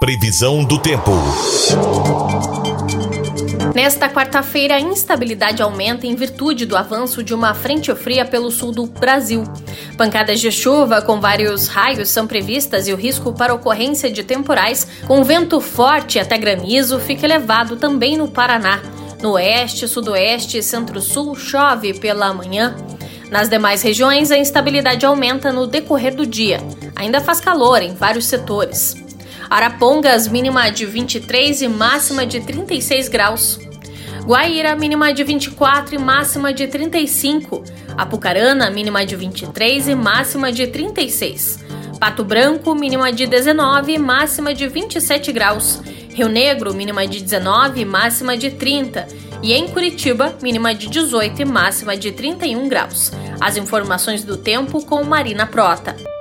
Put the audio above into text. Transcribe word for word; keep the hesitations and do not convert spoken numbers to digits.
Previsão do tempo. Nesta quarta-feira, a instabilidade aumenta em virtude do avanço de uma frente fria pelo sul do Brasil. Pancadas de chuva com vários raios são previstas e o risco para ocorrência de temporais com vento forte até granizo fica elevado também no Paraná. No oeste, sudoeste e centro-sul chove pela manhã. Nas demais regiões, a instabilidade aumenta no decorrer do dia. Ainda faz calor em vários setores. Arapongas, mínima de vinte e três e máxima de trinta e seis graus. Guaíra, mínima de vinte e quatro e máxima de trinta e cinco. Apucarana, mínima de vinte e três e máxima de trinta e seis. Pato Branco, mínima de dezenove e máxima de vinte e sete graus. Rio Negro, mínima de dezenove e máxima de trinta. E em Curitiba, mínima de dezoito e máxima de trinta e um graus. As informações do tempo com Marina Prota.